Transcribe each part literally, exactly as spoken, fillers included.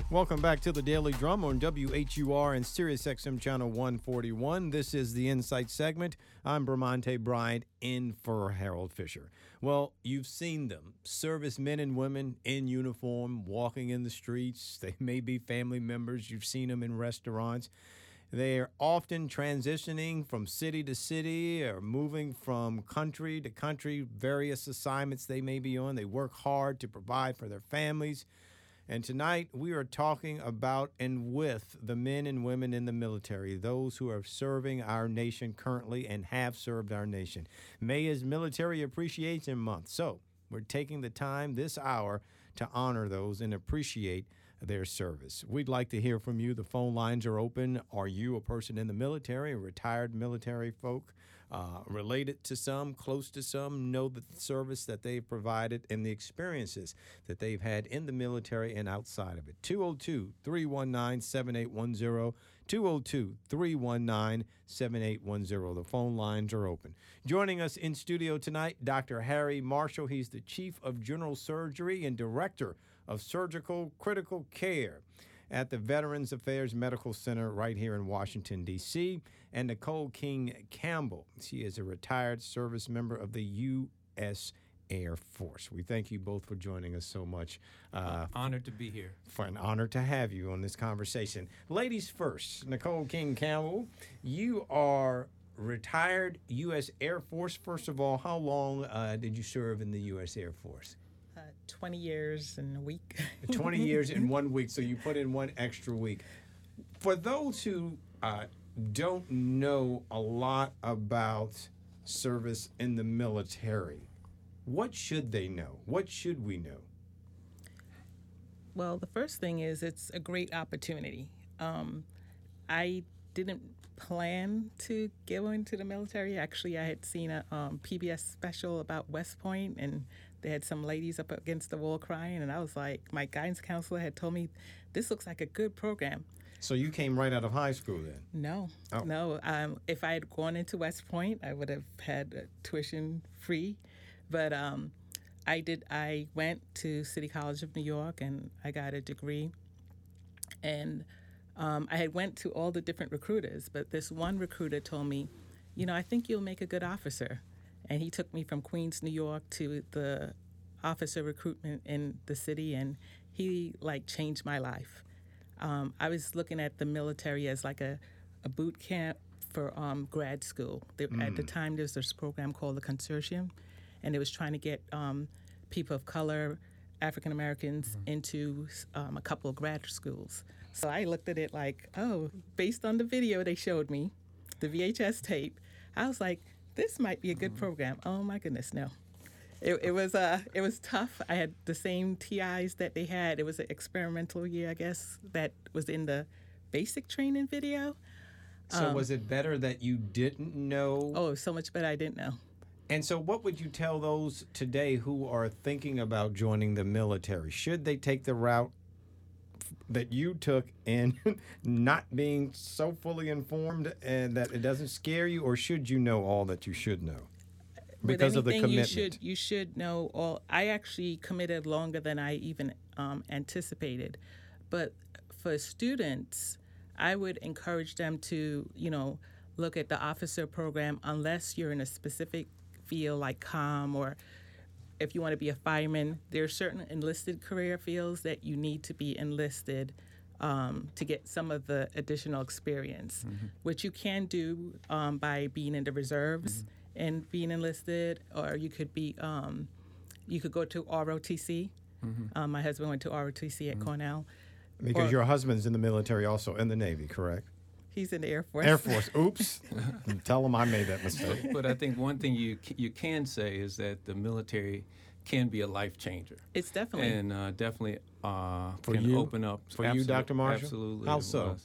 Welcome back to the Daily Drum on W H U R and Sirius X M Channel one forty-one. This is the Insight segment. I'm Bramante Bryant in for Harold Fisher. Well, you've seen them, servicemen and women in uniform, walking in the streets. They may be family members. You've seen them in restaurants. They're often transitioning from city to city or moving from country to country, various assignments they may be on. They work hard to provide for their families. And tonight we are talking about and with the men and women in the military, those who are serving our nation currently and have served our nation. May is Military Appreciation Month, so we're taking the time this hour to honor those and appreciate their service. We'd like to hear from you. The phone lines are open. Are you a person in the military, a retired military folk, uh, related to some, close to some, know the service that they've provided and the experiences that they've had in the military and outside of it? two oh two, three one nine, seven eight one zero, two oh two, three one nine, seven eight one zero. The phone lines are open. Joining us in studio tonight, Doctor Harry Marshall. He's the Chief of General Surgery and Director of Surgical Critical Care at the Veterans Affairs Medical Center right here in Washington, D C, and Nicole King Campbell. She is a retired service member of the U S Air Force. We thank you both for joining us so much. Uh, honored to be here. For an honor to have you on this conversation. Ladies first, Nicole King Campbell, you are retired U S Air Force. First of all, how long uh, did you serve in the U S Air Force? Uh, twenty years in a week. twenty years in one week, so you put in one extra week. For those who uh, don't know a lot about service in the military, what should they know? What should we know? Well, the first thing is it's a great opportunity. Um, I didn't plan to go into the military. Actually, I had seen a um, P B S special about West Point, and they had some ladies up against the wall crying, and I was like, my guidance counselor had told me, this looks like a good program. So you came right out of high school then? No, oh. no. Um, if I had gone into West Point, I would have had uh, tuition free. But um, I did. I went to City College of New York, and I got a degree. And um, I had went to all the different recruiters, but this one recruiter told me, you know, I think you'll make a good officer. And he took me from Queens, New York to the officer recruitment in the city, and he, like, changed my life. Um, I was looking at the military as like a, a boot camp for um, grad school. There, mm. At the time, there was this program called the Consortium, and it was trying to get um, people of color, African Americans, mm-hmm. into um, a couple of grad schools. So I looked at it like, oh, based on the video they showed me, the V H S tape, I was like, this might be a good program. Oh my goodness, no. It, it was uh, it was tough. I had the same T Is that they had. It was an experimental year, I guess, that was in the basic training video. So um, was it better that you didn't know? Oh, so much better I didn't know. And so what would you tell those today who are thinking about joining the military? Should they take the route that you took and not being so fully informed and that it doesn't scare you, or should you know all that you should know because of the commitment? You should, you should know all. I actually committed longer than I even um, anticipated. But for students, I would encourage them to, you know, look at the officer program unless you're in a specific field like comm, or if you want to be a fireman. There are certain enlisted career fields that you need to be enlisted um, to get some of the additional experience, mm-hmm. which you can do um, by being in the reserves mm-hmm. and being enlisted, or you could be um, you could go to R O T C. Mm-hmm. Um, my husband went to R O T C at mm-hmm. Cornell. Because or, your husband's in the military also, in the Navy, correct? He's in the Air Force. Air Force. Oops. Tell him I made that mistake. But I think one thing you you can say is that the military can be a life changer. It's definitely. And uh, definitely uh, for can you? open up. For you, Doctor Marshall? Absolutely. How so?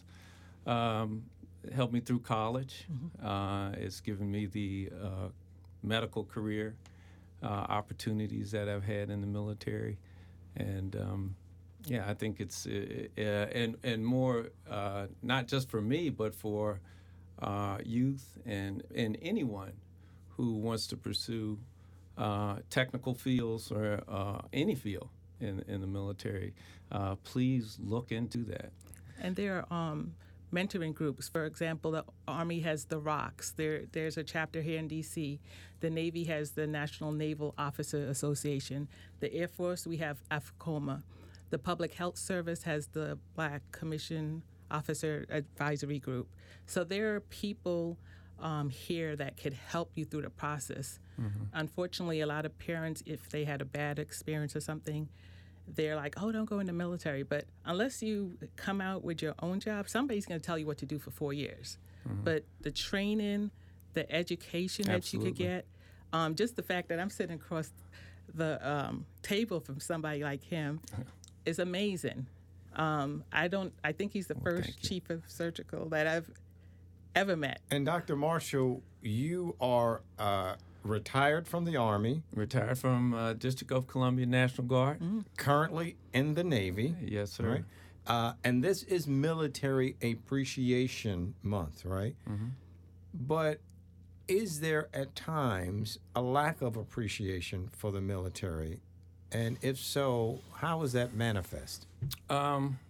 Um, it helped me through college. Mm-hmm. Uh, it's given me the uh, medical career uh, opportunities that I've had in the military. And um, yeah, I think it's, uh, uh, and, and more, uh, not just for me, but for uh, youth and, and anyone who wants to pursue uh, technical fields or uh, any field in in the military, uh, please look into that. And there are um, mentoring groups. For example, the Army has the ROCKS. There, there's a chapter here in D C. The Navy has the National Naval Officer Association. The Air Force, we have AFCOMA. The Public Health Service has the Black Commission Officer Advisory Group. So there are people um, here that could help you through the process. Mm-hmm. Unfortunately, a lot of parents, if they had a bad experience or something, they're like, oh, don't go in the military. But unless you come out with your own job, somebody's going to tell you what to do for four years. Mm-hmm. But the training, the education that Absolutely. you could get, um, just the fact that I'm sitting across the um, table from somebody like him is amazing. Um, I don't. I think he's the well, first chief of surgical that I've ever met. And Doctor Marshall, you are uh, retired from the Army, Retired from uh, District of Columbia National Guard. Mm-hmm. currently in the Navy. Yes, sir. Right? Uh, and this is Military Appreciation Month, right? Mm-hmm. But is there at times a lack of appreciation for the military? And if so, how is that manifest? Um,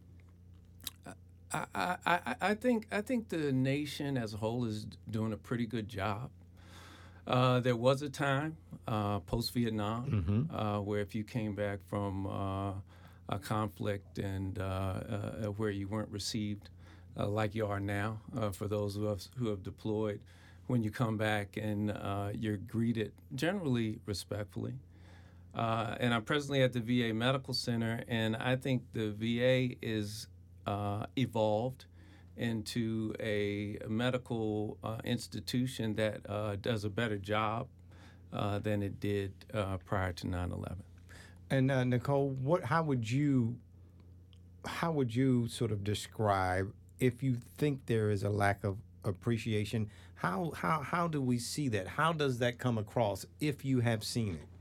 I, I, I, I think I think the nation as a whole is doing a pretty good job. Uh, there was a time uh, post-Vietnam Mm-hmm. uh, where if you came back from uh, a conflict and uh, uh, where you weren't received uh, like you are now, uh, for those of us who have deployed, when you come back and uh, you're greeted generally respectfully. Uh, and I'm presently at the V A Medical Center, and I think the V A is uh, evolved into a medical uh, institution that uh, does a better job uh, than it did uh, prior to nine eleven. And uh, Nicole, what? How would you? How would you sort of describe if you think there is a lack of appreciation? How how how do we see that? How does that come across if you have seen it?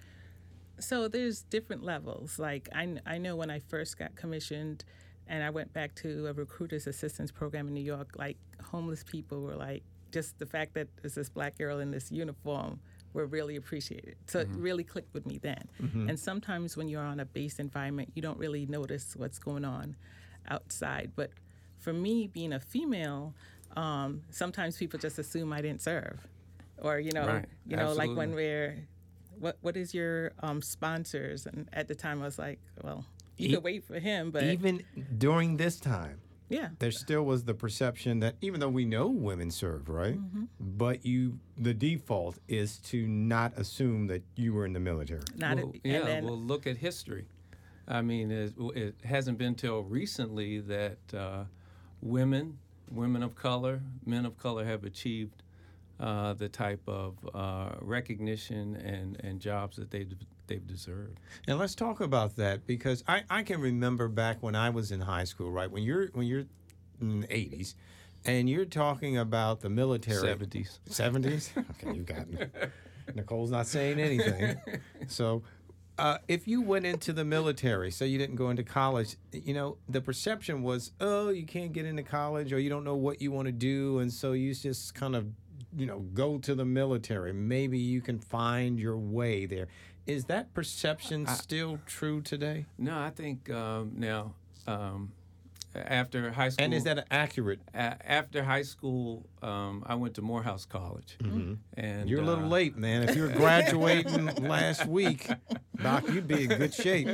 So there's different levels. Like I, I know when I first got commissioned and I went back to a recruiter's assistance program in New York, like homeless people were like, just the fact that there's this black girl in this uniform were really appreciated. So mm-hmm. it really clicked with me then. Mm-hmm. And sometimes when you're on a base environment, you don't really notice what's going on outside. But for me, being a female, um, sometimes people just assume I didn't serve. Or, you know, right. you know, Absolutely. like when we're What what is your um, sponsors? And at the time, I was like, well, you E- could wait for him, but even during this time, yeah, there still was the perception that even though we know women serve, right, mm-hmm. but you the default is to not assume that you were in the military. Not well, a, yeah. and then, well, look at history. I mean, it, it hasn't been till recently that uh, women, women of color, men of color have achieved Uh, the type of uh, recognition and, and jobs that they've, they've deserved. And let's talk about that because I, I can remember back when I was in high school, right? When you're when you're in the eighties and you're talking about the military. seventies. seventies? Okay, you got me. Nicole's not saying anything. So uh, if you went into the military, say you didn't go into college, you know, the perception was, oh, you can't get into college or you don't know what you want to do. And so you just kind of you know, go to the military. Maybe you can find your way there. Is that perception I, still true today? No, I think um, now um, after high school. And is that accurate? A- after high school, um, I went to Morehouse College. Mm-hmm. And you're a little uh, late, man. If you're graduating last week, Doc, you'd be in good shape.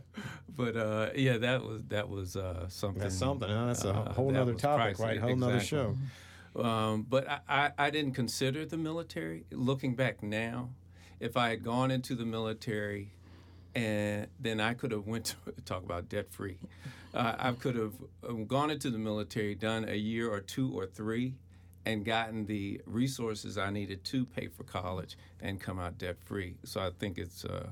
But uh, yeah, that was that was uh, something. That's something. Huh? That's a uh, whole that nother was topic, pricey. right? Whole nother Exactly. show. Um, but I, I, I didn't consider the military. Looking back now, if I had gone into the military, and then I could have went to talk about debt free. Uh, I could have gone into the military, done a year or two or three, and gotten the resources I needed to pay for college and come out debt free. So I think it's. Uh,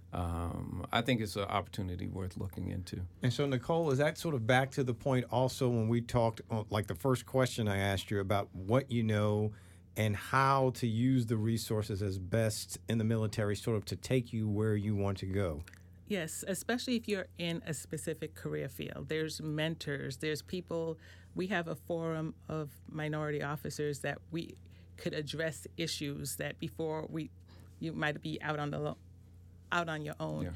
Um, I think it's an opportunity worth looking into. And so, Nicole, is that sort of back to the point also when we talked, uh, like the first question I asked you about what you know and how to use the resources as best in the military sort of to take you where you want to go? yes, especially if you're in a specific career field. There's mentors, there's people. We have a forum of minority officers that we could address issues that before we, you might be out on the lo- out on your own. Yeah.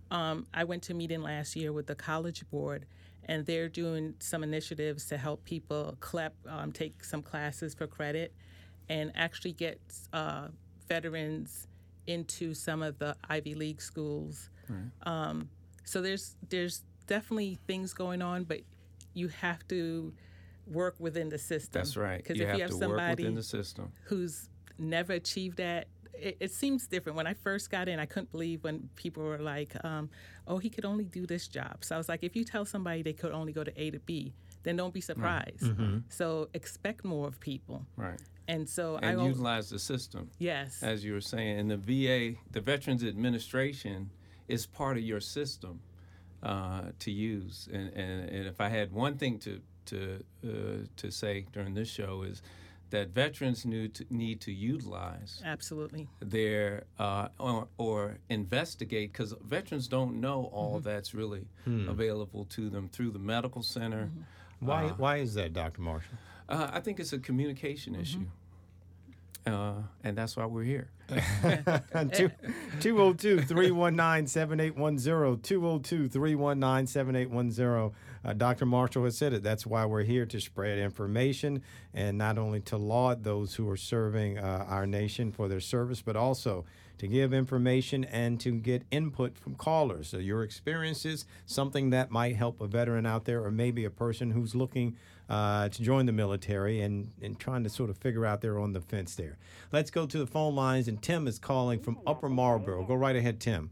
um, I went to a meeting last year with the College Board, and they're doing some initiatives to help people C L E P, um, take some classes for credit, and actually get uh, veterans into some of the Ivy League schools. Right. Um, so there's there's definitely things going on, but you have to work within the system. That's right. Because You if have you have to work somebody within the system. who's never achieved that, it, it seems different. When I first got in, I couldn't believe when people were like, um, oh, he could only do this job. So I was like, if you tell somebody they could only go to A to B, then don't be surprised. Right. Mm-hmm. So expect more of people. Right. And so And I always, utilize the system. yes. As you were saying. And the V A, the Veterans Administration, is part of your system uh, to use. And, and, and if I had one thing to to uh, to say during this show is that veterans need to, need to utilize Absolutely. their uh, or, or investigate, because veterans don't know all Mm-hmm. that's really available to them through the medical center. Mm-hmm. Why, Uh, why is that, Doctor Marshall? Uh, I think it's a communication issue, uh, and that's why we're here. two oh two, three one nine, seven eight one zero, two oh two, three one nine, seven eight one zero. Uh, Doctor Marshall has said it. That's why we're here, to spread information and not only to laud those who are serving uh, our nation for their service, but also to give information and to get input from callers. So your experiences, something that might help a veteran out there, or maybe a person who's looking uh, to join the military and, and trying to sort of figure out they're on the fence there. Let's go to the phone lines, and Tim is calling from Upper Marlboro. Go right ahead, Tim.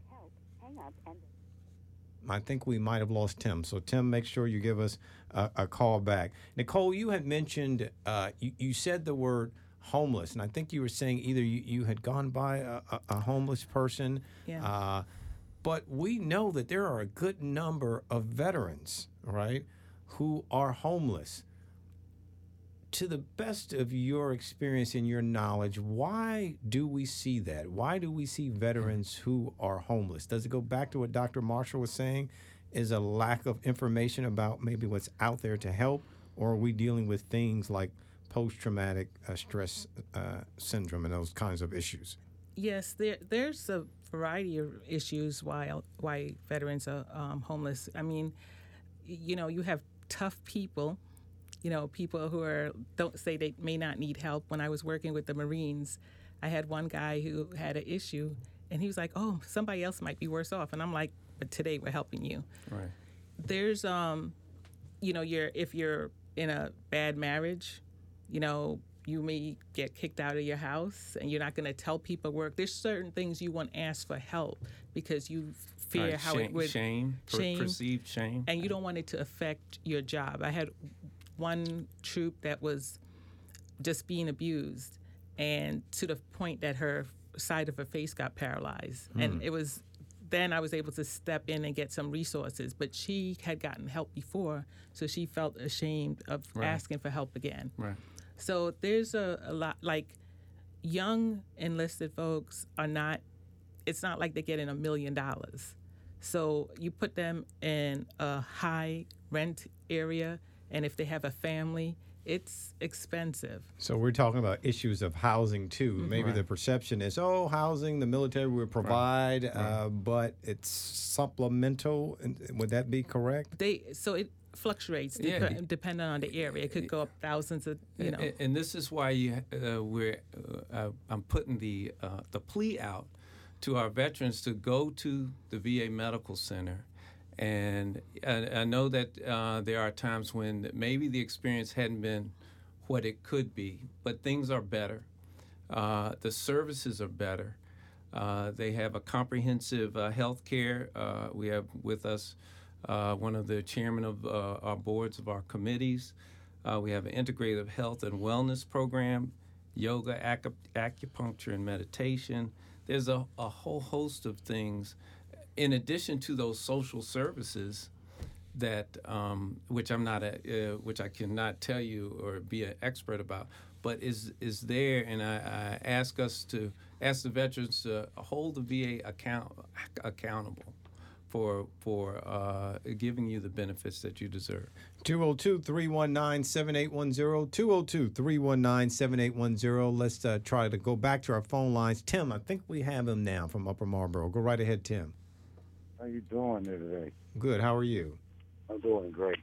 I think we might have lost Tim. So, Tim, make sure you give us a, a call back. Nicole, you had mentioned, uh, you, you said the word homeless, and I think you were saying either you, you had gone by a, a, a homeless person, Yeah. uh, but we know that there are a good number of veterans, right, who are homeless. To the best of your experience and your knowledge, why do we see that? Why do we see veterans who are homeless? Does it go back to what Doctor Marshall was saying, is a lack of information about maybe what's out there to help, or are we dealing with things like post-traumatic uh, stress uh, syndrome and those kinds of issues? Yes, there there's a variety of issues why why veterans are um, homeless. I mean, you know, you have tough people, you know, people who are don't say they may not need help. When I was working with the Marines, I had one guy who had an issue, and he was like, "Oh, somebody else might be worse off," and I'm like, "But today we're helping you." Right. There's um, you know, you're if you're in a bad marriage, you know, you may get kicked out of your house, and you're not going to tell people work. There's certain things you won't ask for help because you fear Right. how shame, it would, shame, per- shame. perceived shame. and you don't want it to affect your job. I had one troop that was just being abused, and to the point that her side of her face got paralyzed, and it was. Then I was able to step in and get some resources, but she had gotten help before, so she felt ashamed of Right. asking for help again. Right. So there's a, a lot, like young enlisted folks are not, it's not like they're getting a million dollars. So you put them in a high rent area, and if they have a family, it's expensive. So we're talking about issues of housing too. Maybe Right. the perception is, oh, housing, the military will provide, uh, but it's supplemental. And would that be correct? They so it fluctuates Yeah. dep- depending on the area. It could go up thousands of, you know. And, and this is why you, uh, we're, uh, I'm putting the uh, the plea out to our veterans to go to the V A Medical Center. And I, I know that uh, there are times when maybe the experience hadn't been what it could be, but things are better. Uh, the services are better. Uh, they have a comprehensive uh, health care. Uh, we have with us uh, one of the chairmen of uh, our boards of our committees. Uh, we have an integrative health and wellness program, yoga, acu- acupuncture, and meditation. There's a, a whole host of things in addition to those social services that, um, which I'm not, a, uh, which I cannot tell you or be an expert about, but is is there, and I, I ask us to ask the veterans to hold the V A account accountable for for uh, giving you the benefits that you deserve. two oh two, three one nine, seven eight one zero, two oh two, three one nine, seven eight one zero. Let's uh, try to go back to our phone lines. Tim, I think we have him now from Upper Marlboro. Go right ahead, Tim. How you doing there today? Good. How are you? I'm doing great.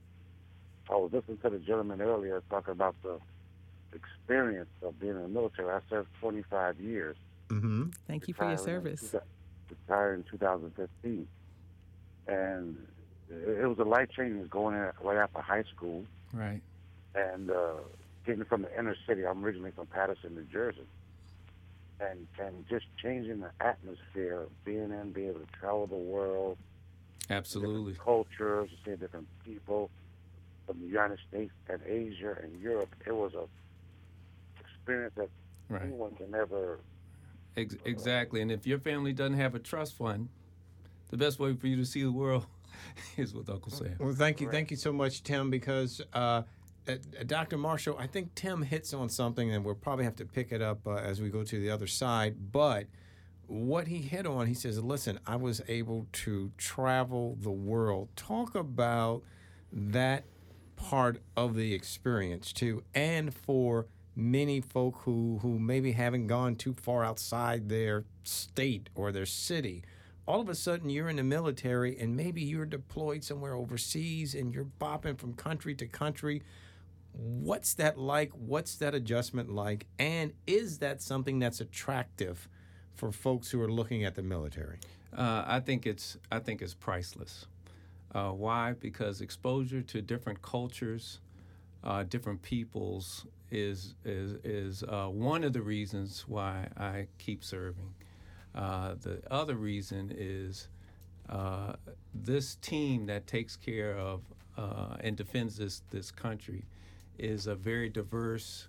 I was listening to the gentleman earlier talking about the experience of being in the military. I served twenty-five years. Mm-hmm. Thank you for your service. Retired in two thousand fifteen. And it, it was a life change going in right after high school. Right. And uh, getting from the inner city. I'm originally from Patterson, New Jersey. And, and just changing the atmosphere of being in, being able to travel the world. Absolutely. Different cultures, see different people from the United States and Asia and Europe. It was a experience that right. anyone can never. Ex- exactly. And if your family doesn't have a trust fund, the best way for you to see the world is with Uncle Sam. Well, thank you. Thank you so much, Tim, because uh, uh, Doctor Marshall, I think Tim hits on something, and we'll probably have to pick it up uh, as we go to the other side. But what he hit on, he says, listen, I was able to travel the world. Talk about that part of the experience, too, and for many folk who, who maybe haven't gone too far outside their state or their city. All of a sudden, you're in the military, and maybe you're deployed somewhere overseas, and you're bopping from country to country. What's that like? What's that adjustment like? And is that something that's attractive for folks who are looking at the military? Uh, I think it's I think it's priceless. Uh, why? Because exposure to different cultures, uh, different peoples is is is uh, one of the reasons why I keep serving. Uh, the other reason is uh, this team that takes care of uh, and defends this this country is a very diverse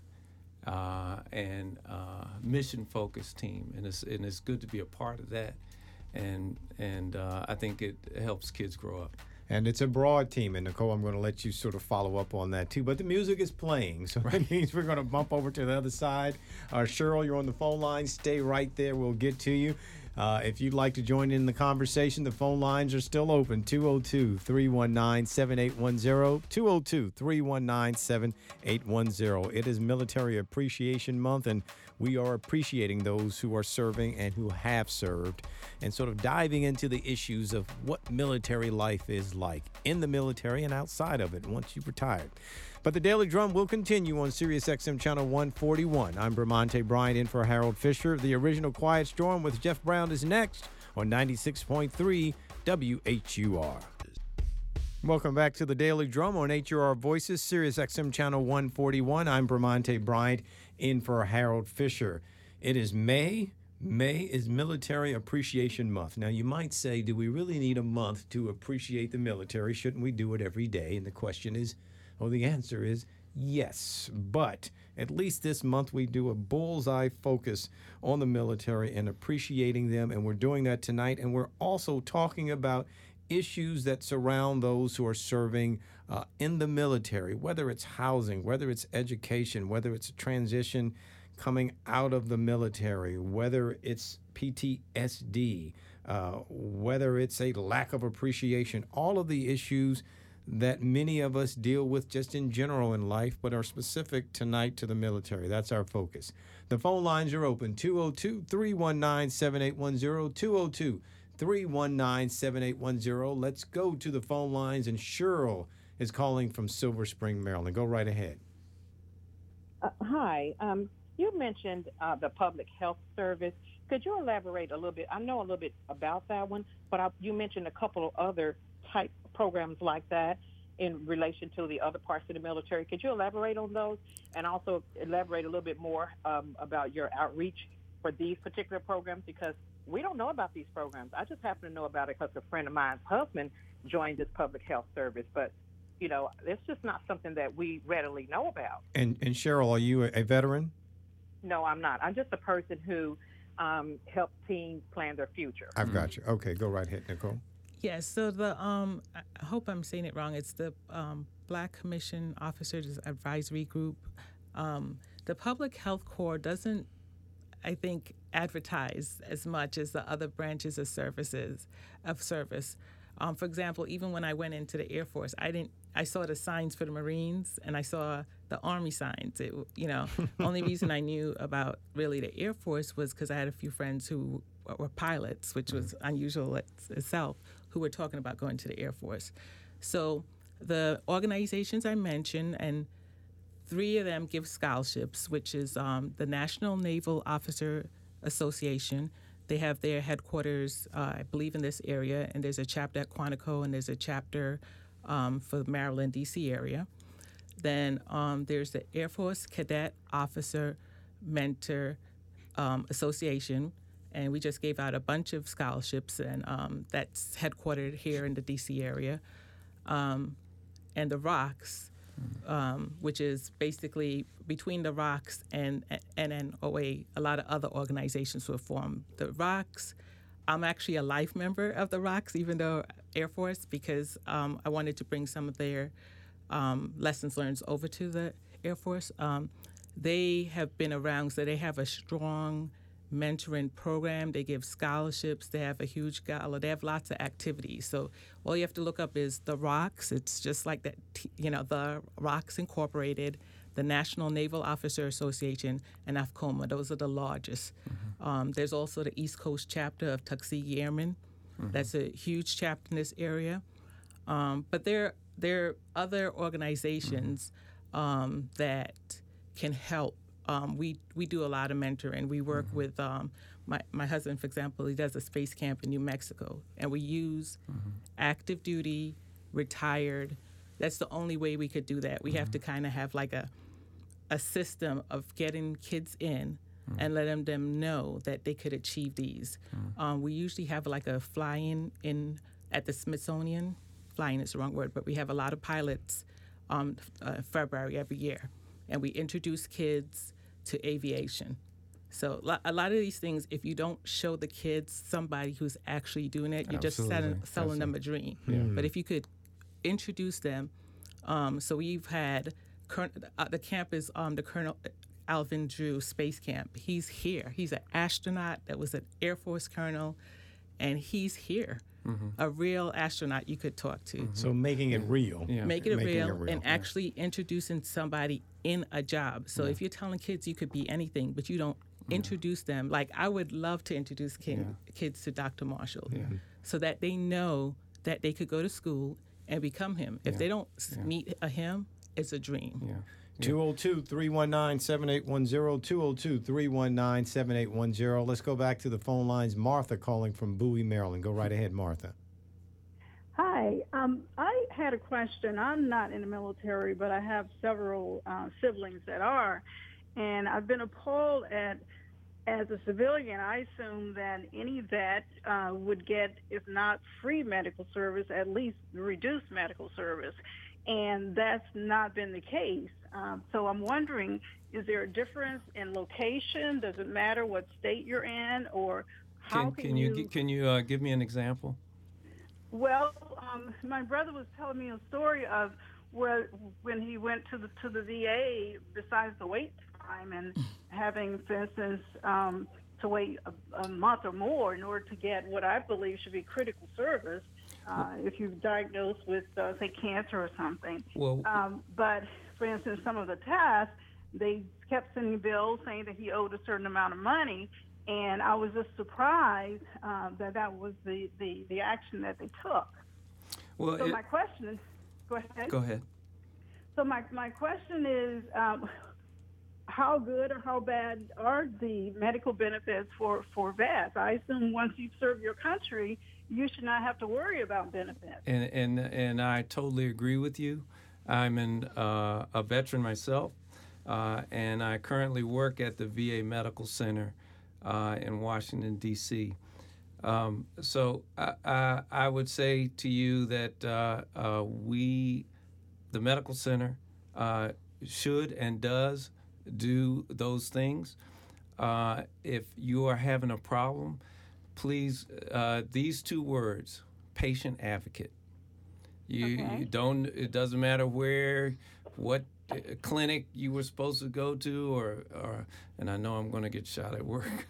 uh, and uh, mission-focused team, and it's and it's good to be a part of that, and and uh, I think it helps kids grow up. And it's a broad team, and Nicole, I'm going to let you sort of follow up on that too. But the music is playing, so that means we're going to bump over to the other side. Uh, Cheryl, you're on the phone line. Stay right there. We'll get to you. Uh, if you'd like to join in the conversation, the phone lines are still open. two oh two, three one nine, seven eight one zero, two oh two, three one nine, seven eight one zero. It is Military Appreciation Month, and we are appreciating those who are serving and who have served, and sort of diving into the issues of what military life is like in the military and outside of it once you've retired. But the Daily Drum will continue on Sirius X M Channel one forty-one. I'm Bramante Bryant in for Harold Fisher. The original Quiet Storm with Jeff Brown is next on ninety-six point three W H U R. Welcome back to the Daily Drum on H U R Voices, Sirius X M Channel one forty-one. I'm Bramante Bryant in for Harold Fisher. It is May. May is Military Appreciation Month. Now, you might say, do we really need a month to appreciate the military? Shouldn't we do it every day? And the question is, well, the answer is yes. But at least this month we do a bullseye focus on the military and appreciating them. And we're doing that tonight. And we're also talking about issues that surround those who are serving uh, in the military, whether it's housing, whether it's education, whether it's a transition coming out of the military, whether it's P T S D, uh, whether it's a lack of appreciation, all of the issues that many of us deal with just in general in life, but are specific tonight to the military. That's our focus. The phone lines are open, two oh two, three one nine, seven eight one zero, two oh two, three one nine, seven eight one zero. Let's go to the phone lines, and Cheryl is calling from Silver Spring, Maryland. Go right ahead. Uh, hi. Um, you mentioned uh, the public health service. Could you elaborate a little bit? I know a little bit about that one, but I, you mentioned a couple of other type programs like that in relation to the other parts of the military. Could you elaborate on those, and also elaborate a little bit more um, about your outreach for these particular programs? Because we don't know about these programs. I just happen to know about it because a friend of mine's husband joined this public health service, but you know, it's just not something that we readily know about. And, and Cheryl, are you a, a veteran? No, I'm not. I'm just a person who um, helps teens plan their future. I've got you. Okay, go right ahead, Nicole. Yes, so the, um, I hope I'm saying it wrong, it's the um, Black Commission Officers Advisory Group. Um, the Public Health Corps doesn't, I think, advertise as much as the other branches of services, of service. Um, for example, even when I went into the Air Force, I didn't. I saw the signs for the Marines, and I saw the Army signs. It, you know, only reason I knew about really the Air Force was because I had a few friends who were pilots, which was unusual itself, who were talking about going to the Air Force. So the organizations I mentioned, and three of them give scholarships, which is um, the National Naval Officer Association. They have their headquarters, uh, I believe, in this area, and there's a chapter at Quantico, and there's a chapter um, for the Maryland, D C area. Then um, there's the Air Force Cadet Officer Mentor um, Association, and we just gave out a bunch of scholarships, and um, that's headquartered here in the D C area. Um, and the ROCKS, um, which is basically between the ROCKS and N N O A, a lot of other organizations were formed. The ROCKS, I'm actually a life member of the ROCKS, even though Air Force, because um, I wanted to bring some of their um, lessons learned over to the Air Force. Um, they have been around, so they have a strong mentoring program. They give scholarships. They have a huge gala. They have lots of activities. So all you have to look up is the ROCKS. It's just like that, you know, the ROCKS Incorporated, the National Naval Officer Association, and AFCOMA. Those are the largest. Mm-hmm. Um, there's also the East Coast chapter of Tuskegee Airmen. Mm-hmm. That's a huge chapter in this area. Um, but there, there are other organizations mm-hmm. um, that can help. Um, we we do a lot of mentoring. We work mm-hmm. with um, my my husband, for example. He does a space camp in New Mexico, and we use mm-hmm. active duty, retired. That's the only way we could do that. We mm-hmm. have to kind of have like a a system of getting kids in mm-hmm. and letting them know that they could achieve these. Mm-hmm. Um, we usually have like a fly-in in at the Smithsonian. Flying is the wrong word, but we have a lot of pilots um, uh, February every year, and we introduce kids to aviation. So a lot of these things, if you don't show the kids somebody who's actually doing it, you're Absolutely. just selling, selling them a dream. Yeah. But if you could introduce them, um, so we've had, uh, the camp is um, the Colonel Alvin Drew Space Camp. He's here. He's an astronaut that was an Air Force colonel, and he's here. Mm-hmm. A real astronaut you could talk to. Mm-hmm. So making it real. Yeah. Making, it, making real it real and yeah. actually actually introducing somebody in a job. So yeah. if you're telling kids you could be anything, but you don't yeah. introduce them, like I would love to introduce kid, yeah. kids to Doctor Marshall yeah. so that they know that they could go to school and become him. If yeah. they don't yeah. meet a him, it's a dream. Yeah. two oh two, three one nine, seven eight one zero, two oh two, three one nine, seven eight one zero. Let's go back to the phone lines. Martha calling from Bowie, Maryland. Go right ahead, Martha. Hi. Um, I had a question. I'm not in the military, but I have several uh, siblings that are. And I've been appalled at, as a civilian, I assume that any vet uh, would get, if not free medical service, at least reduced medical service. And that's not been the case. Um, so I'm wondering, is there a difference in location? Does it matter what state you're in? Or how can, can, can you, you can you uh, give me an example? Well, um, my brother was telling me a story of where when he went to the to the V A, besides the wait time and having, for instance, um, to wait a, a month or more in order to get what I believe should be critical service, uh, if you're diagnosed with, uh, say, cancer or something. Well, um, but, for instance, some of the tests, they kept sending bills saying that he owed a certain amount of money. And I was just surprised uh, that that was the, the, the action that they took. Well, so it, my question is, go ahead. Go ahead. So my, my question is, um, how good or how bad are the medical benefits for, for vets? I assume once you've served your country, you should not have to worry about benefits. And and, and I totally agree with you. I'm an, uh, a veteran myself, uh, and I currently work at the V A Medical Center Uh, in Washington, D C Um, so I, I, I would say to you that uh, uh, we, the medical center, uh, should and does do those things. Uh, if you are having a problem, please, uh, these two words, patient advocate. You, okay. you don't, it doesn't matter where, what clinic you were supposed to go to, or, or and I know I'm going to get shot at work,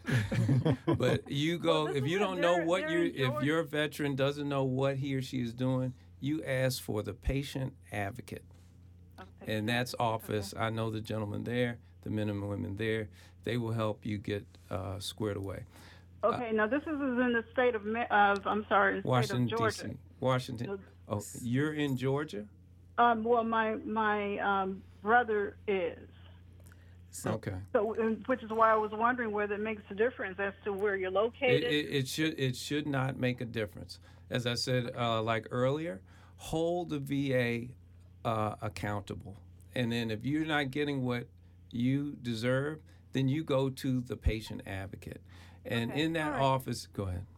but you go, well, if you don't know what you, if your veteran doesn't know what he or she is doing, you ask for the patient advocate. Okay. and that's office. I know the gentlemen there, the men and women there. They will help you get uh, squared away. Okay, uh, now this is in the state of, of I'm sorry, in the Washington, state of Georgia. D C Washington. Oh, you're in Georgia? Um, well, my my um, brother is. So, okay. So, which is why I was wondering whether it makes a difference as to where you're located. It, it, it should it should not make a difference. As I said, uh, like earlier, hold the V A uh, accountable, and then if you're not getting what you deserve, then you go to the patient advocate, and okay. in that right. office, go ahead.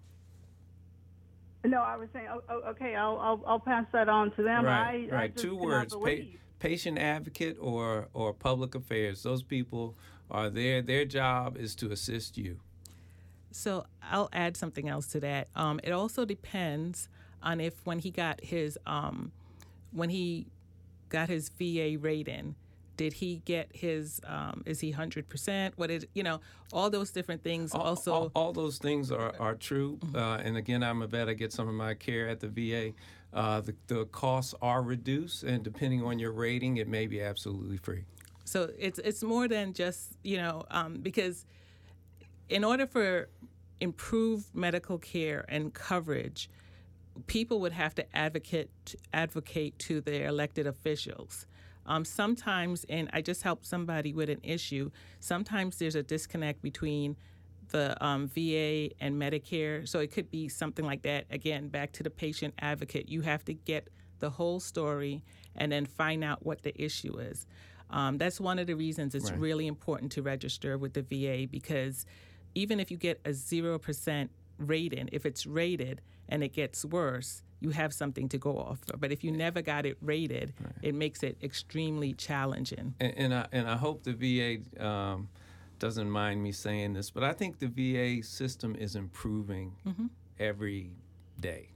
No, I was saying, oh, oh, okay, I'll, I'll I'll pass that on to them. Right, I, right. I just Two words: pa- patient advocate or or public affairs. Those people are there. Their job is to assist you. So I'll add something else to that. Um, it also depends on if when he got his um, when he got his V A rating, did he get his um, is he one hundred percent? What is, you know, all those different things all, also. All, all those things are, are true. Uh, and again, I'm a vet. I get some of my care at the V A. Uh, the, the costs are reduced, and depending on your rating, it may be absolutely free. So it's it's more than just, you know, um, because in order for improved medical care and coverage, people would have to advocate advocate to their elected officials. Um, sometimes, and I just helped somebody with an issue, sometimes there's a disconnect between the um, V A and Medicare. So it could be something like that. Again, back to the patient advocate. You have to get the whole story and then find out what the issue is. Um, that's one of the reasons it's Right. really important to register with the V A, because even if you get a zero percent rating, if it's rated and it gets worse, you have something to go off of. But if you never got it rated, right. it makes it extremely challenging. And, and, I, and I hope the V A um, doesn't mind me saying this, but I think the V A system is improving mm-hmm. every day.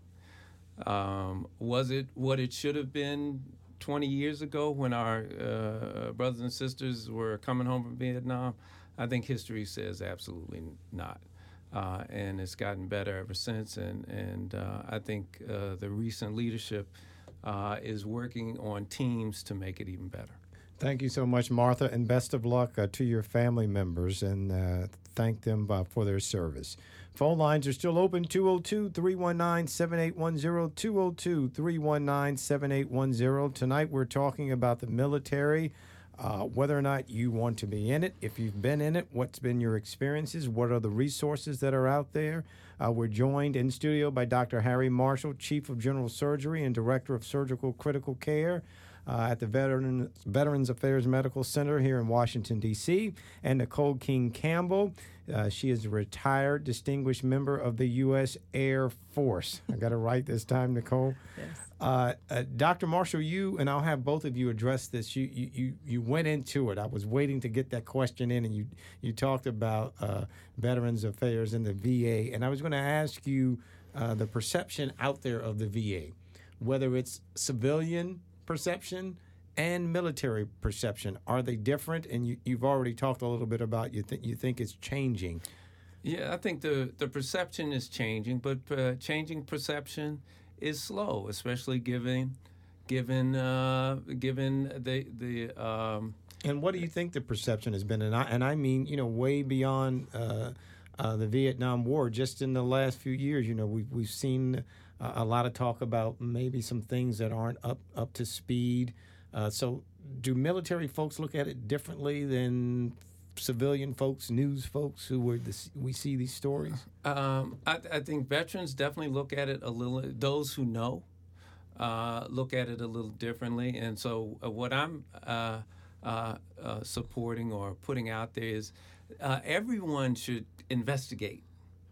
Um, was it what it should have been twenty years ago when our uh, brothers and sisters were coming home from Vietnam? I think history says absolutely not. Uh, and it's gotten better ever since. And, and uh, I think uh, the recent leadership uh, is working on teams to make it even better. Thank you so much, Martha, and best of luck uh, to your family members, and uh, thank them uh, for their service. Phone lines are still open, two oh two, three one nine, seven eight one zero, two oh two, three one nine, seven eight one zero. Tonight we're talking about the military. Uh, whether or not you want to be in it, if you've been in it, what's been your experiences, what are the resources that are out there. Uh, we're joined in studio by Doctor Harry Marshall, Chief of General Surgery and Director of Surgical Critical Care uh, at the Veteran, Veterans Affairs Medical Center here in Washington, D C, and Nicole King Campbell. Uh, she is a retired distinguished member of the U S Air Force. I got it right this time, Nicole. Yes. Uh, uh, Doctor Marshall, you, and I'll have both of you address this. You, you, you, you went into it. I was waiting to get that question in, and you, you talked about uh, Veterans Affairs and the V A. And I was going to ask you uh, the perception out there of the V A, whether it's civilian perception and military perception. Are they different? And you, you've already talked a little bit about you think you think it's changing. Yeah, I think the, the perception is changing, but uh, changing perception is slow, especially given given uh, given the the. Um, and what do you think the perception has been? And I and I mean, you know, way beyond uh, uh, the Vietnam War. Just in the last few years, you know, we've we've seen uh, a lot of talk about maybe some things that aren't up up to speed. Uh, so, do military folks look at it differently than civilian folks, news folks who were this, we see these stories? Um, I, I think veterans definitely look at it a little. Those who know uh, look at it a little differently. And so, uh, what I'm uh, uh, uh, supporting or putting out there is uh, everyone should investigate,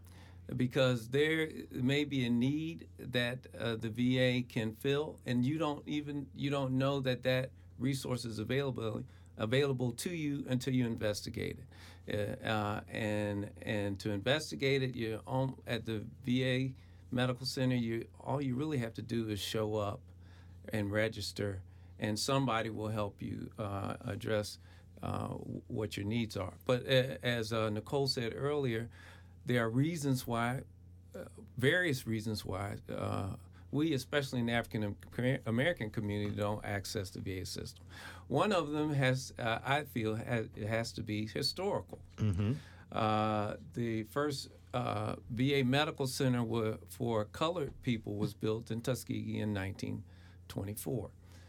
because there may be a need that uh, the V A can fill, and you don't even you don't know that that resource is available available to you until you investigate it. Uh, uh, and and to investigate it, you're on, at the V A medical center. You all you really have to do is show up and register, and somebody will help you uh, address uh, what your needs are. But uh, as uh, Nicole said earlier, there are reasons why, uh, various reasons why uh, we, especially in the African American community, don't access the V A system. One of them has, uh, I feel, has, it has to be historical. Mm-hmm. Uh, the first uh, V A medical center were, for colored people was built in Tuskegee in nineteen twenty-four.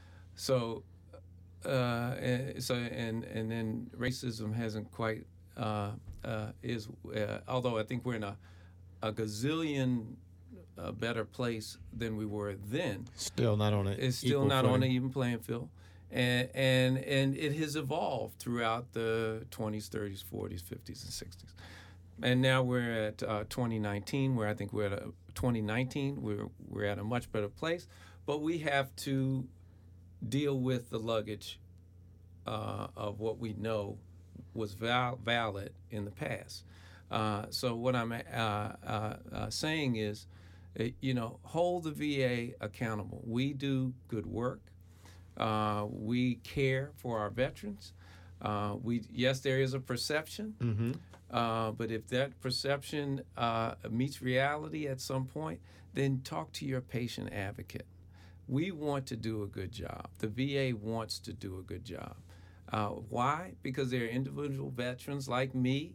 So, uh, and, so and and then racism hasn't quite uh, uh, is uh, although I think we're in a a gazillion uh, better place than we were then. Still not on it. It's still not on an even playing field. And, and and it has evolved throughout the twenties, thirties, forties, fifties, and sixties. And now we're at uh, twenty nineteen, where I think we're at a, twenty nineteen, we're, we're at a much better place. But we have to deal with the luggage uh, of what we know was val- valid in the past. Uh, so what I'm uh, uh, uh, saying is, uh, you know, hold the V A accountable. We do good work. Uh, we care for our veterans. Uh, we yes, there is a perception, Mm-hmm. uh, but if that perception uh, meets reality at some point, then talk to your patient advocate. We want to do a good job. The V A wants to do a good job. Uh, why? Because there are individual veterans like me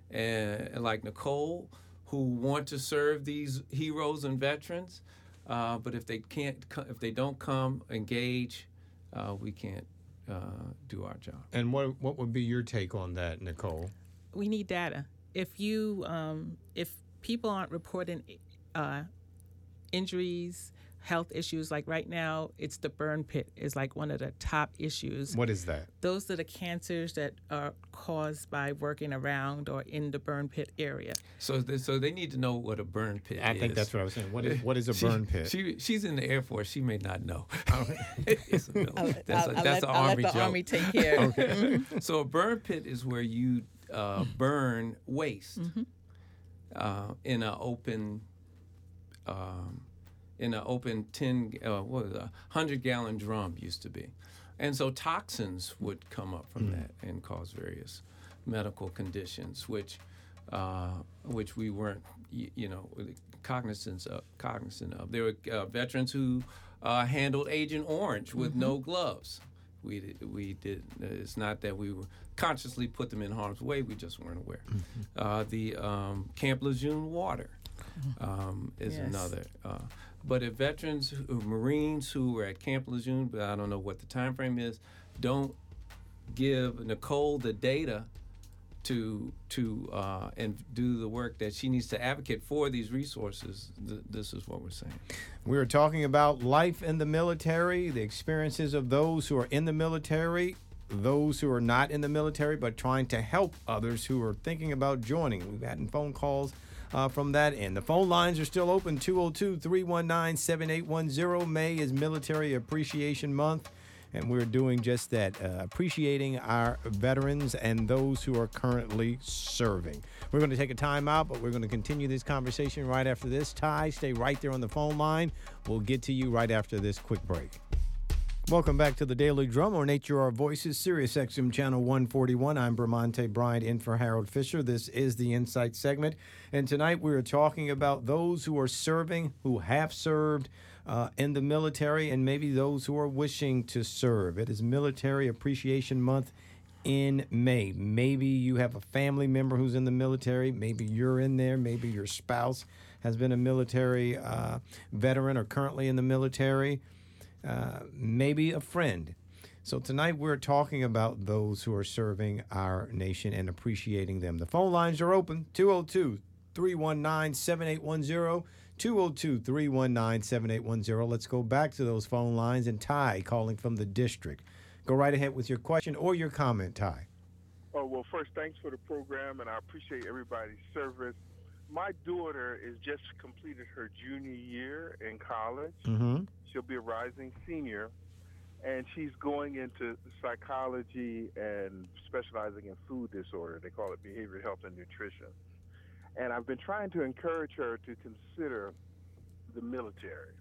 and like Nicole who want to serve these heroes and veterans, uh, but if they can't, if they don't come engage, Uh, we can't uh, do our job. And what what would be your take on that, Nicole? We need data. If you, um, if people aren't reporting uh, injuries, health issues, like right now, it's the burn pit is like one of the top issues. What is that? Those are the cancers that are caused by working around or in the burn pit area. So, th- so they need to know what a burn pit I is. think that's what I was saying. What is what is a She- burn pit? She, she's in the Air Force. She may not know. It's a mil- I'll, that's I'll, a, I'll that's let, an I'll Army let the joke. Army take care. Okay. So a burn pit is where you uh, burn waste uh, in an open, um, in an open ten, uh, what was it, a hundred gallon drum used to be, and so toxins would come up from that and cause various medical conditions, which, uh, which we weren't, you, you know, cognizant of. Cognizant of. There were uh, veterans who uh, handled Agent Orange with no gloves. We did, we did. It's not that we were consciously put them in harm's way. We just weren't aware. Uh, the um, Camp Lejeune water um, is Yes. another. Uh, but if veterans, who, Marines who were at Camp Lejeune, but I don't know what the time frame is, don't give Nicole the data to to uh, and do the work that she needs to advocate for these resources, th- this is what we're saying. We are talking about life in the military, the experiences of those who are in the military, those who are not in the military, but trying to help others who are thinking about joining. We've had phone calls uh, from that end. The phone lines are still open, two oh two, three one nine, seven eight one zero. May is Military Appreciation Month, and we're doing just that, uh, appreciating our veterans and those who are currently serving. We're going to take a time out, but we're going to continue this conversation right after this. Ty, stay right there on the phone line. We'll get to you right after this quick break. Welcome back to the Daily Drum on H R Voices, Sirius X M Channel one forty-one. I'm Bramante Bryant in for Harold Fisher. This is the Insight segment. And tonight we are talking about those who are serving, who have served uh, in the military, and maybe those who are wishing to serve. It is Military Appreciation Month in May. Maybe you have a family member who's in the military. Maybe you're in there. Maybe your spouse has been a military uh, veteran or currently in the military. Uh, maybe a friend. So tonight we're talking about those who are serving our nation and appreciating them. The phone lines are open, two oh two, three one nine, seven eight one zero, two oh two, three one nine, seven eight one zero. Let's go back to those phone lines. And Ty calling from the district. Go right ahead with your question or your comment, Ty. Oh, well, first, thanks for the program, and I appreciate everybody's service. My daughter is just completed her junior year in college. Mm-hmm. She'll be a rising senior, and she's going into psychology and specializing in food disorder. They call it behavioral health and nutrition. And I've been trying to encourage her to consider the military.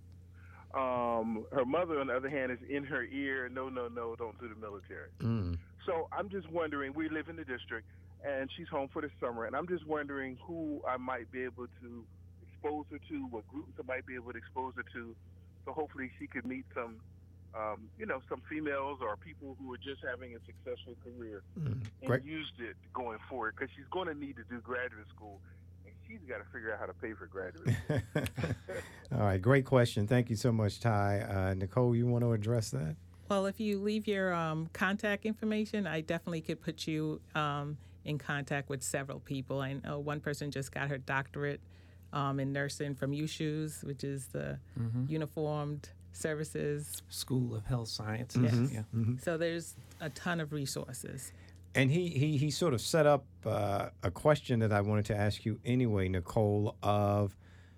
Um, her mother, on the other hand, is in her ear, no, no, no, don't do the military. Mm. So I'm just wondering, we live in the district, and she's home for the summer, and I'm just wondering who I might be able to expose her to, what groups I might be able to expose her to. So hopefully she could meet some, um, you know, some females or people who are just having a successful career Mm, and great. used it going forward, because she's going to need to do graduate school, and she's got to figure out how to pay for graduate school. All right, great question. Thank you so much, Ty. Uh, Nicole, you want to address that? Well, if you leave your um, contact information, I definitely could put you um, in contact with several people. I know one person just got her doctorate um, in nursing from U S H S, which is the Mm-hmm. Uniformed Services. School of Health Sciences. Yes. Yeah. So there's a ton of resources. And he, he, he sort of set up uh, a question that I wanted to ask you anyway, Nicole, of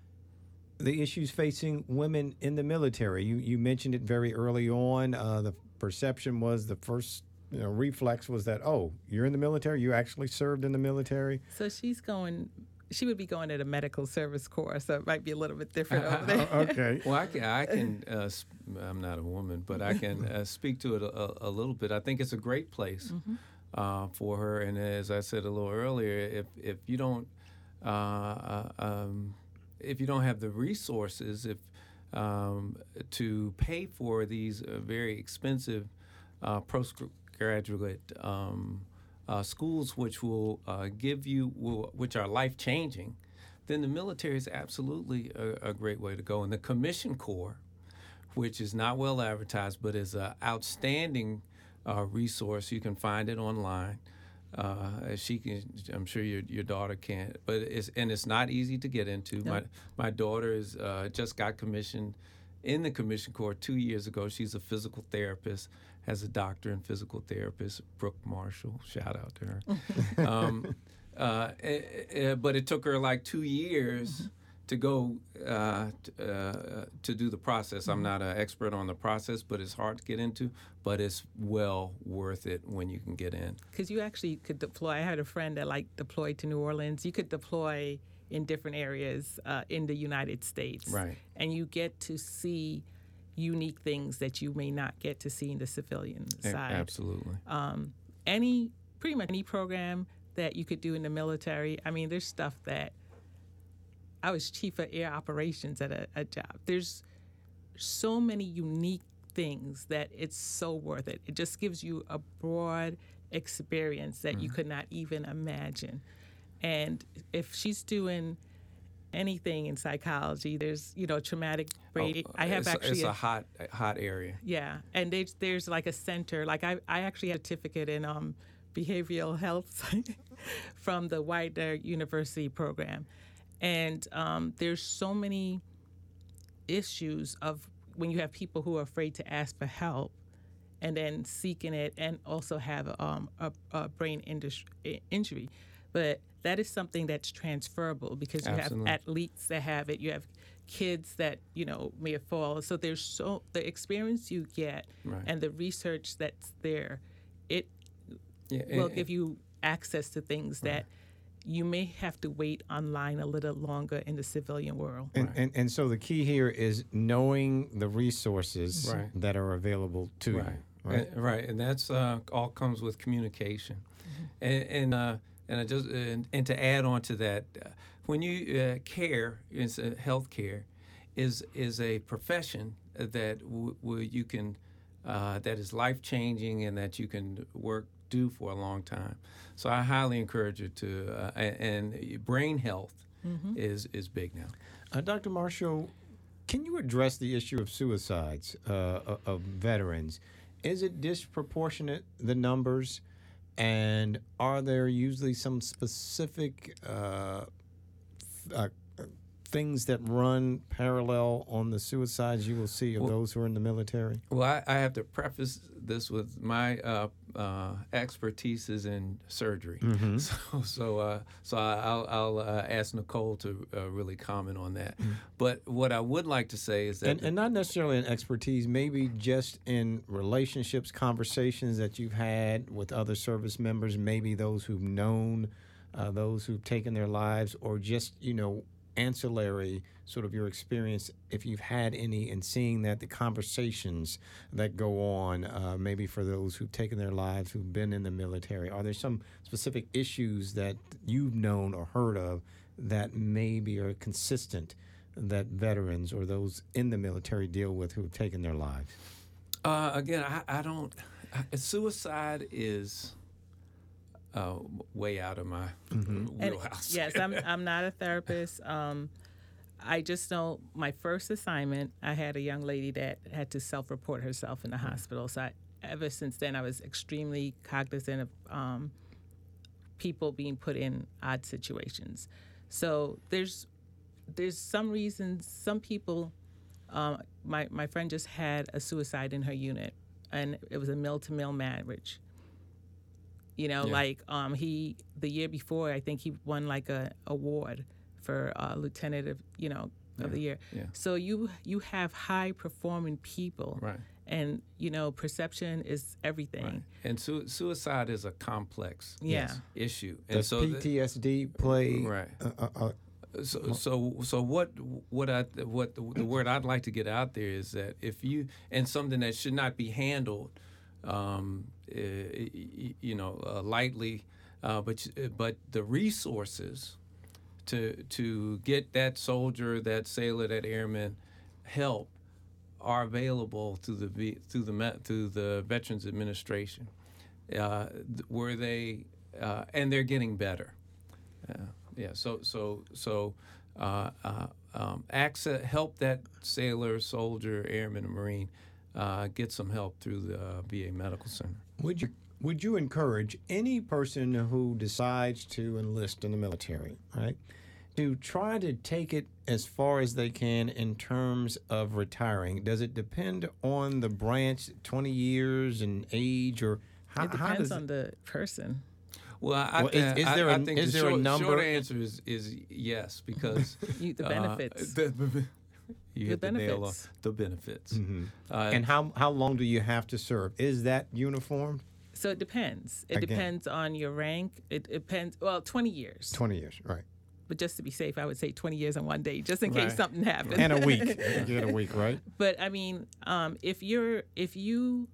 the issues facing women in the military. You you mentioned it very early on. Uh, the perception was the first you know, reflex was that, oh, you're in the military? You actually served in the military? So she's going, she would be going at a medical service corps, so it might be a little bit different over there. Okay. Well, I can, I can uh, sp- I'm not a woman, but I can uh, speak to it a, a little bit. I think it's a great place uh, for her. And as I said a little earlier, if, if you don't, uh, uh, um, if you don't have the resources if um, to pay for these uh, very expensive uh, postgraduate um, uh, schools, which will uh, give you, will, which are life changing, then the military is absolutely a, a great way to go. And the Commission Corps, which is not well advertised, but is an outstanding uh, resource. You can find it online. Uh, she can, I'm sure your your daughter can, but it's and it's not easy to get into. No. My my daughter is uh, just got commissioned in the Commission Corps two years ago. She's a physical therapist, has a doctorate in physical therapist, Brooke Marshall. Shout out to her. um, uh, eh, eh, but it took her like two years to go uh, t- uh, to do the process. I'm not an expert on the process, but it's hard to get into. But it's well worth it when you can get in. Because you actually could deploy. I had a friend that like deployed to New Orleans. You could deploy in different areas uh, in the United States. Right. And you get to see unique things that you may not get to see in the civilian A- side. Absolutely. Um, any, pretty much any program that you could do in the military. I mean, there's stuff that, I was chief of air operations at a, a job. There's so many unique things that it's so worth it. It just gives you a broad experience that you could not even imagine. And if she's doing anything in psychology, there's, you know, traumatic brain. Oh, I have it's, actually it's a- a hot hot area. yeah, and there's there's like a center. Like I I actually had a certificate in um behavioral health from the Widener University program, and um, there's so many issues of when you have people who are afraid to ask for help, and then seeking it, and also have um, a, a brain indus- injury, but that is something that's transferable because you Absolutely. have athletes that have it, you have kids that you know may have fallen. So there's so the experience you get Right. and the research that's there, it Yeah, will and- give you access to things that you may have to wait online a little longer in the civilian world. And, and and so the key here is knowing the resources Right. that are available to Right. you. Right. And, right, and that's uh, all comes with communication, and and uh, and I just and, and to add on to that, uh, when you uh, care, is uh, healthcare, is is a profession that w- w- you can uh, that is life changing and that you can work do for a long time. So I highly encourage you to, uh, and, and brain health is is big now. Uh, Doctor Marshall, can you address the issue of suicides uh, of- of veterans? Is it disproportionate, the numbers, and are there usually some specific uh, th- uh, things that run parallel on the suicides you will see of Well- those who are in the military? Well, I, I have to preface this with my uh, uh, expertise is in surgery, Mm-hmm. so so uh, so I- I'll, I'll uh, ask Nicole to uh, really comment on that. But what I would like to say is that And, and not necessarily in expertise, maybe just in relationships, conversations that you've had with other service members, maybe those who've known, uh, those who've taken their lives, or just, you know, ancillary sort of your experience, if you've had any, and seeing that the conversations that go on, uh, maybe for those who've taken their lives, who've been in the military, are there some specific issues that you've known or heard of that maybe are consistent that veterans or those in the military deal with who have taken their lives? Uh, again, I, I don't. I, suicide is uh, way out of my Mm-hmm. wheelhouse. And, yes, I'm I'm not a therapist. Um, I just know my first assignment, I had a young lady that had to self-report herself in the hospital. So I, ever since then, I was extremely cognizant of um, people being put in odd situations. So there's there's some reasons, some people, um, my, my friend just had a suicide in her unit, and it was a mill-to-mill marriage. You know, Yeah. like um, he, the year before, I think he won like a award for uh, lieutenant of, you know, Yeah, of the year. yeah. So you you have high performing people, Right. and you know perception is everything. Right. And su- suicide is a complex Yeah. issue. And Does so P th- T S D play? Right. Uh, uh, uh, So, so, so what? What I, what the, the word I'd like to get out there is that if you and something that should not be handled, um, uh, you know, uh, lightly, uh, but but the resources to to get that soldier, that sailor, that airman help are available through the V- through the Met- through the Veterans Administration, uh, where they uh, and they're getting better. Uh, yeah. So so so uh, uh, um, access help that sailor, soldier, airman, and Marine uh, get some help through the uh, V A Medical Center. Would you would you encourage any person who decides to enlist in the military, right, to try to take it as far as they can in terms of retiring? Does it depend on the branch, twenty years and age, or how, It how depends does on the person. Well, I, Well, is- I- is I- there I a- think is the there a short, number? short answer is, is yes, because You, the uh, benefits. the, you The hit the nail on benefits. the benefits. Mhm. Uh, and how how long do you have to serve? Is that uniform? So it depends. It Again. depends on your rank. It depends. Well, twenty years. Twenty years, right? But just to be safe, I would say twenty years and one day, just in case Right. something happens. And a week. You get a week, right? But I mean, um, if you're if you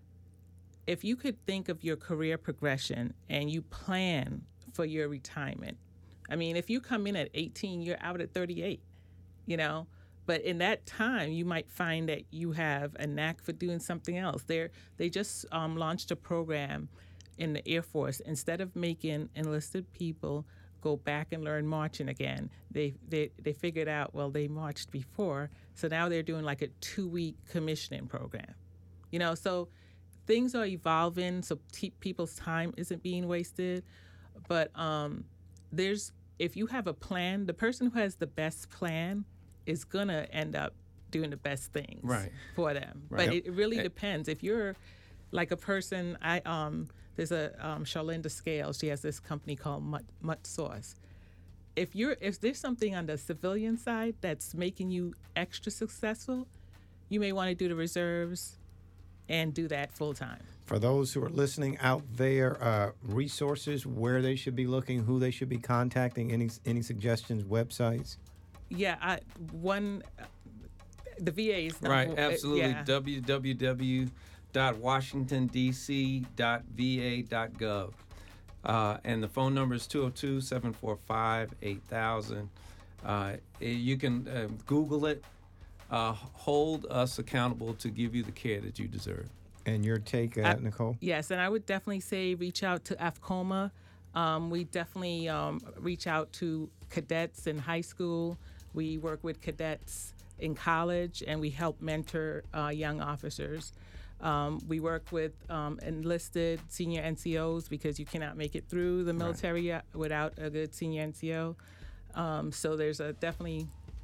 if you could think of your career progression and you plan for your retirement, I mean, if you come in at eighteen, you're out at thirty-eight, you know. But in that time, you might find that you have a knack for doing something else. They they just um, launched a program in the Air Force. Instead of making enlisted people go back and learn marching again, they they they figured out, well, they marched before, so now they're doing like a two-week commissioning program. You know, so things are evolving, so te- people's time isn't being wasted. But um, there's if you have a plan, the person who has the best plan is gonna end up doing the best things Right. for them. Right. But it, it really Eh. depends. If you're like a person, I um, there's a um, Charlinda Scales. She has this company called Mutt, Mutt Sauce. If you're if there's something on the civilian side that's making you extra successful, you may want to do the reserves and do that full time. For those who are listening out there, uh, resources where they should be looking, who they should be contacting, any any suggestions, websites? Yeah, I one uh, the V A is not Right, uh, absolutely. yeah. w w w dot washington d c dot v a dot gov. Uh, and the phone number is two oh two, seven four five, eight thousand. Uh, you can uh, Google it. Uh, hold us accountable to give you the care that you deserve. And your take, uh, I- Nicole? Yes, and I would definitely say reach out to AFCOMA. Um, we definitely um, reach out to cadets in high school. We work with cadets in college, and we help mentor uh, young officers. Um, we work with um, enlisted senior N C Os because you cannot make it through the military uh, without a good senior N C O. Um, so there's a definitely,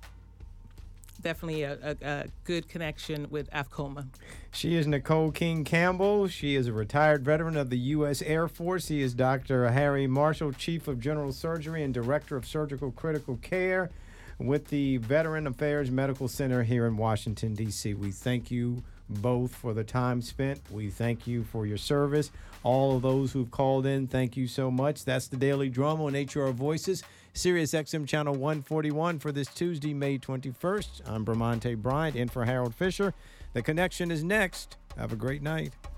definitely a, a, a good connection with AFCOMA. She is Nicole King Campbell. She is a retired veteran of the U S Air Force. He is Doctor Harry Marshall, Chief of General Surgery and Director of Surgical Critical Care with the Veteran Affairs Medical Center here in Washington, D C. We thank you both for the time spent. We thank you for your service. All of those who've called in, thank you so much. That's the Daily Drum on H R Voices, Sirius X M Channel one forty-one for this Tuesday, May twenty-first. I'm Bramante Bryant in for Harold Fisher. The Connection is next. Have a great night.